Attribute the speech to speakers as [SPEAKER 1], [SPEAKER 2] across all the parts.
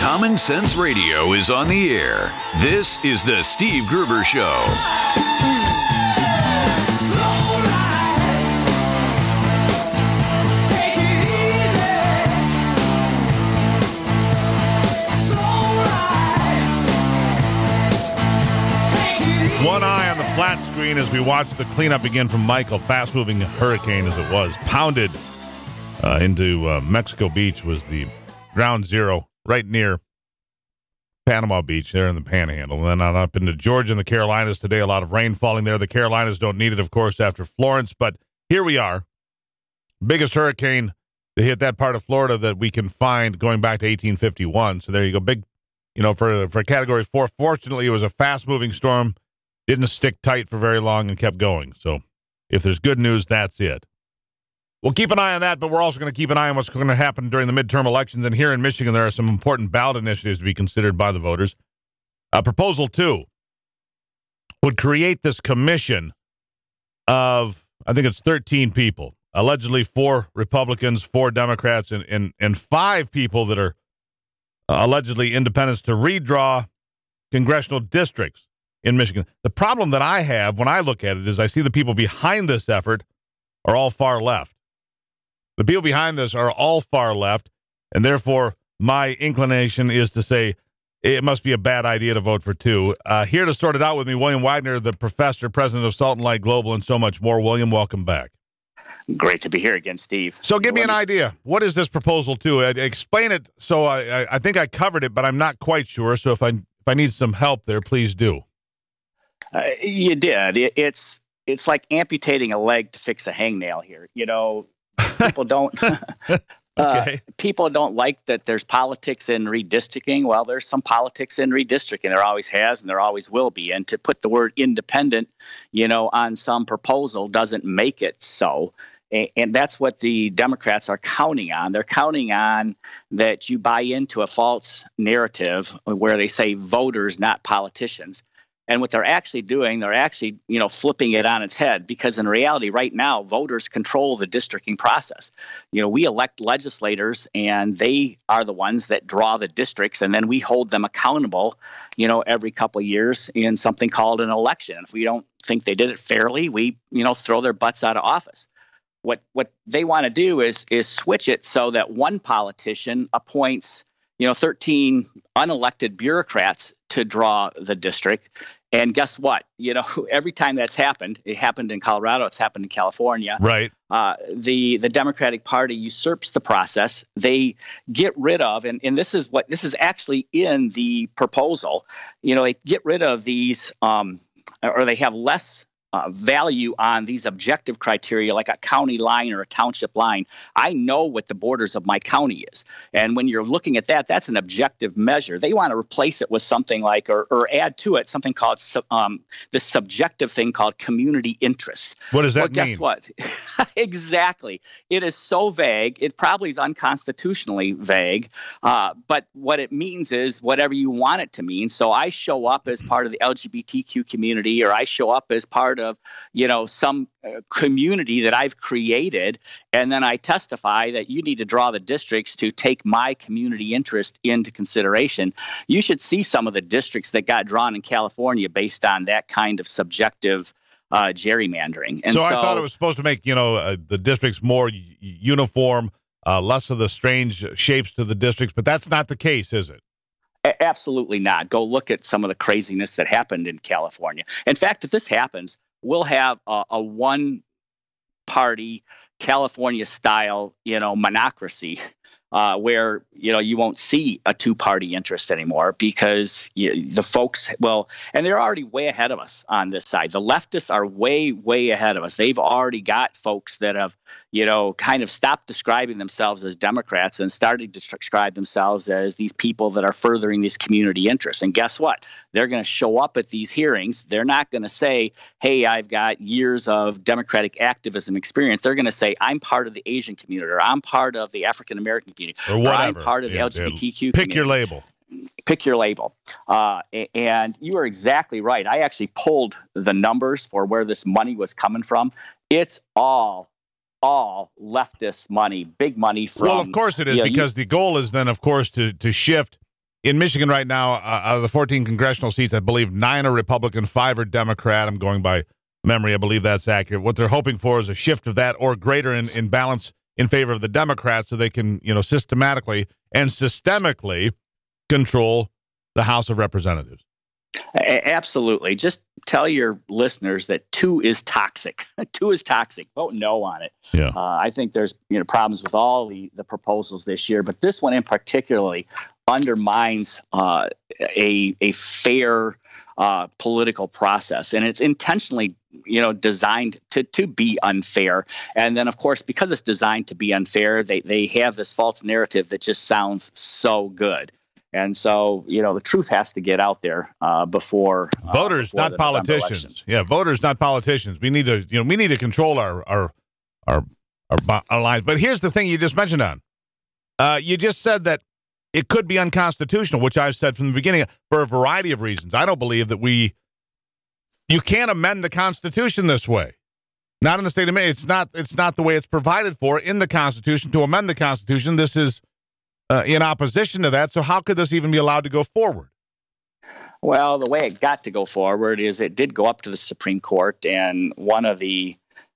[SPEAKER 1] Common Sense Radio is on the air. This is the Steve Gruber Show.
[SPEAKER 2] One eye on the flat screen as we watch the cleanup begin from Michael. Fast-moving hurricane as it was. Pounded into Mexico Beach was the ground zero right near Panama Beach there in the Panhandle. And then on up into Georgia and the Carolinas today, a lot of rain falling there. The Carolinas don't need it, of course, after Florence. But here we are. Biggest hurricane to hit that part of Florida that we can find going back to 1851. So there you go. Big, for a Category 4. Fortunately, it was a fast-moving storm. Didn't stick tight for very long and kept going. So if there's good news, that's it. We'll keep an eye on that, but we're also going to keep an eye on what's going to happen during the midterm elections. And here in Michigan, there are some important ballot initiatives to be considered by the voters. Proposal 2 would create this commission of, I think it's 13 people, allegedly 4 Republicans, 4 Democrats, and 5 people that are allegedly independents to redraw congressional districts in Michigan. The problem that I have when I look at it is I see the people behind this effort are all far left. The people behind this are all far left, and therefore my inclination is to say it must be a bad idea to vote for 2. Here to sort it out with me, William Wagner, the professor, president of Salt and Light Global, and so much more. William, welcome back.
[SPEAKER 3] Great to be here again, Steve.
[SPEAKER 2] So give me an idea. What is this proposal 2? Explain it. So I think I covered it, but I'm not quite sure. So if I need some help there, please do.
[SPEAKER 3] You did. It's like amputating a leg to fix a hangnail here. People don't people don't like that there's politics in redistricting. Well, there's some politics in redistricting. There always has and there always will be. And to put the word independent, on some proposal doesn't make it so. And that's what the Democrats are counting on. They're counting on that you buy into a false narrative where they say voters, not politicians. And what they're actually doing, flipping it on its head, because in reality, right now, voters control the districting process. We elect legislators, and they are the ones that draw the districts, and then we hold them accountable, every couple of years in something called an election. And if we don't think they did it fairly, we, throw their butts out of office. What they want to do is switch it so that one politician appoints 13 unelected bureaucrats to draw the district. And guess what? Every time that's happened, it happened in Colorado, it's happened in California.
[SPEAKER 2] Right.
[SPEAKER 3] The Democratic Party usurps the process. They get rid of, and this is actually in the proposal. They get rid of these, or they have less value on these objective criteria like a county line or a township line. I know what the borders of my county is. And when you're looking at that, that's an objective measure. They want to replace it with something like, or add to it, something called this subjective thing called community interest.
[SPEAKER 2] What does that mean?
[SPEAKER 3] Guess what? Exactly. It is so vague. It probably is unconstitutionally vague. But what it means is whatever you want it to mean. So I show up as part of the LGBTQ community, or I show up as part of some community that I've created, and then I testify that you need to draw the districts to take my community interest into consideration. You should see some of the districts that got drawn in California based on that kind of subjective gerrymandering. And
[SPEAKER 2] so I thought it was supposed to make the districts more uniform, less of the strange shapes to the districts, but that's not the case, is it?
[SPEAKER 3] Absolutely not. Go look at some of the craziness that happened in California. In fact, if this happens, we'll have a one-party California-style, monocracy, where you won't see a two-party interest anymore because the folks and they're already way ahead of us on this side. The leftists are way, way ahead of us. They've already got folks that have, kind of stopped describing themselves as Democrats and started to describe themselves as these people that are furthering these community interests. And guess what? They're going to show up at these hearings. They're not going to say, hey, I've got years of Democratic activism experience. They're going to say, I'm part of the Asian community, or I'm part of the African-American community,
[SPEAKER 2] or whatever.
[SPEAKER 3] I'm part of the LGBTQ
[SPEAKER 2] Pick
[SPEAKER 3] community.
[SPEAKER 2] your label.
[SPEAKER 3] Pick your label. And you are exactly right. I actually pulled the numbers for where this money was coming from. It's all leftist money, big money from...
[SPEAKER 2] Well, of course it is, because the goal is then, of course, to shift in Michigan right now, out of the 14 congressional seats, I believe 9 are Republican, 5 are Democrat. I'm going by memory. I believe that's accurate. What they're hoping for is a shift of that or greater in balance in favor of the Democrats so they can, systematically and systemically control the House of Representatives.
[SPEAKER 3] Absolutely. Just tell your listeners that 2 is toxic. 2 is toxic. Vote no on it.
[SPEAKER 2] Yeah.
[SPEAKER 3] I think there's problems with all the proposals this year, but this one in particularly undermines a fair political process, and it's intentionally designed to be unfair. And then, of course, because it's designed to be unfair, they have this false narrative that just sounds so good. And so, the truth has to get out there before
[SPEAKER 2] voters,
[SPEAKER 3] before
[SPEAKER 2] not politicians. Yeah, voters, not politicians. We need to control our lives. But here's the thing you just mentioned on. You just said that it could be unconstitutional, which I've said from the beginning for a variety of reasons. I don't believe that you can't amend the Constitution this way. Not in the state of Maine. It's not the way it's provided for in the Constitution to amend the Constitution. This is in opposition to that. So how could this even be allowed to go forward?
[SPEAKER 3] Well, the way it got to go forward is it did go up to the Supreme Court, and one of the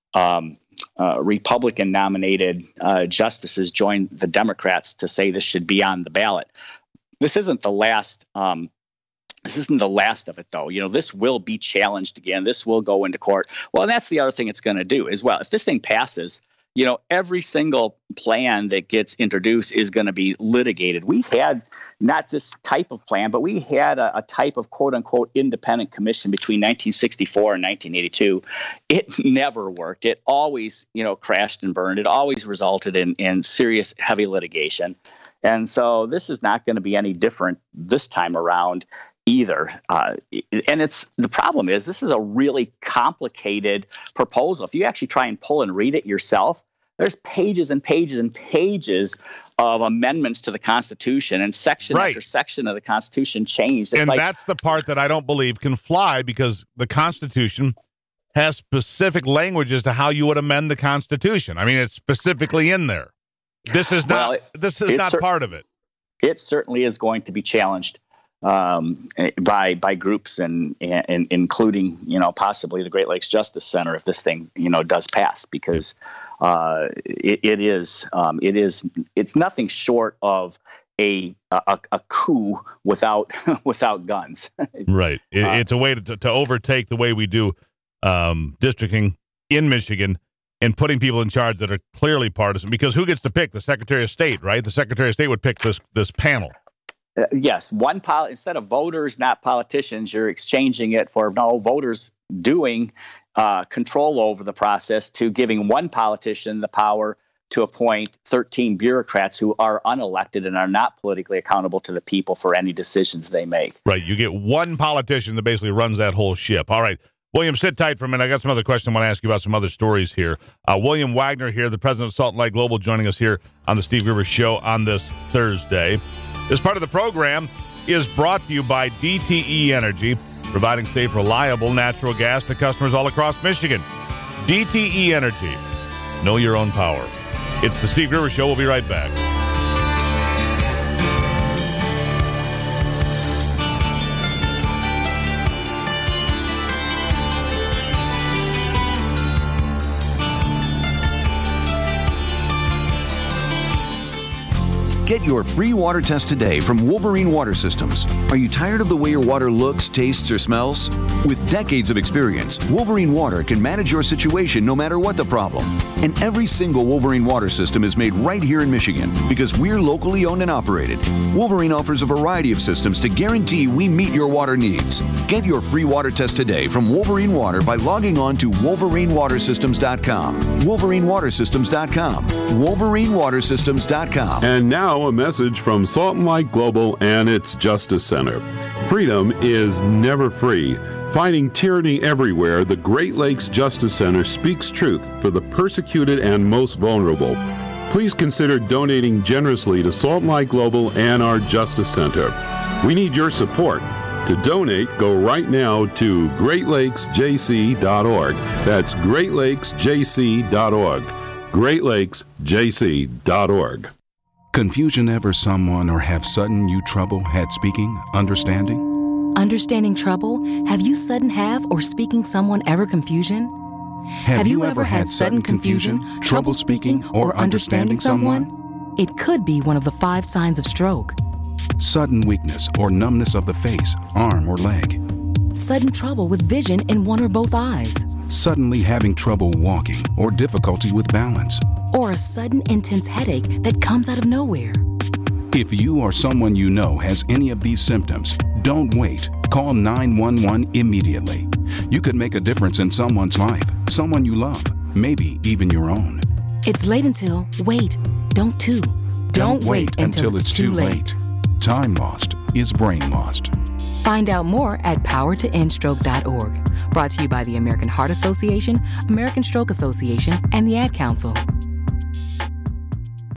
[SPEAKER 3] Republican-nominated justices joined the Democrats to say this should be on the ballot. This isn't the last. This isn't the last of it, though. This will be challenged again. This will go into court. Well, and that's the other thing it's going to do as well. If this thing passes, every single plan that gets introduced is going to be litigated. We had not this type of plan, but we had a type of quote unquote independent commission between 1964 and 1982. It never worked. It always, crashed and burned. It always resulted in serious, heavy litigation. And so this is not going to be any different this time around either. And the problem is this is a really complicated proposal. If you actually try and pull and read it yourself, there's pages and pages and pages of amendments to the Constitution, and section after section of the Constitution changed.
[SPEAKER 2] And that's the part that I don't believe can fly, because the Constitution has specific language as to how you would amend the Constitution. I mean, it's specifically in there. This is not part of it.
[SPEAKER 3] It certainly is going to be challenged by groups and including possibly the Great Lakes Justice Center if this thing does pass, because it's nothing short of a coup without guns.
[SPEAKER 2] Right. It's a way to overtake the way we do districting in Michigan and putting people in charge that are clearly partisan, because who gets to pick? The Secretary of State, right? The Secretary of State would pick this panel.
[SPEAKER 3] Yes, instead of voters, not politicians, you're exchanging it for voters doing control over the process, to giving one politician the power to appoint 13 bureaucrats who are unelected and are not politically accountable to the people for any decisions they make.
[SPEAKER 2] Right. You get one politician that basically runs that whole ship. All right. William, sit tight for a minute. I got some other questions I want to ask you about, some other stories here. William Wagner here, the president of Salt Lake Global, joining us here on the Steve Gruber Show on this Thursday. This part of the program is brought to you by DTE Energy, providing safe, reliable natural gas to customers all across Michigan. DTE Energy. Know your own power. It's the Steve Gruber Show. We'll be right back.
[SPEAKER 4] Get your free water test today from Wolverine Water Systems. Are you tired of the way your water looks, tastes, or smells? With decades of experience, Wolverine Water can manage your situation no matter what the problem. And every single Wolverine Water system is made right here in Michigan because we're locally owned and operated. Wolverine offers a variety of systems to guarantee we meet your water needs. Get your free water test today from Wolverine Water by logging on to WolverineWaterSystems.com. WolverineWaterSystems.com. WolverineWaterSystems.com.
[SPEAKER 5] And now a message from Salt Lake Global and its Justice Center. Freedom is never free. Fighting tyranny everywhere, the Great Lakes Justice Center speaks truth for the persecuted and most vulnerable. Please consider donating generously to Salt Lake Global and our Justice Center. We need your support. To donate, go right now to GreatLakesJC.org. That's GreatLakesJC.org. GreatLakesJC.org.
[SPEAKER 6] Confusion ever someone or have sudden you trouble had speaking, understanding?
[SPEAKER 7] Understanding trouble? Have you sudden have or speaking someone ever confusion?
[SPEAKER 6] Have you ever had sudden confusion, trouble speaking, or understanding someone?
[SPEAKER 7] It could be one of the 5 signs of stroke.
[SPEAKER 6] Sudden weakness or numbness of the face, arm, or leg.
[SPEAKER 7] Sudden trouble with vision in one or both eyes.
[SPEAKER 6] Suddenly having trouble walking or difficulty with balance.
[SPEAKER 7] Or a sudden intense headache that comes out of nowhere.
[SPEAKER 6] If you or someone you know has any of these symptoms, don't wait. Call 911 immediately. You could make a difference in someone's life, someone you love, maybe even your own.
[SPEAKER 7] It's late until, wait, don't too.
[SPEAKER 6] Don't wait until it's too late. Time lost is brain lost.
[SPEAKER 7] Find out more at powertoendstroke.org. Brought to you by the American Heart Association, American Stroke Association, and the Ad Council.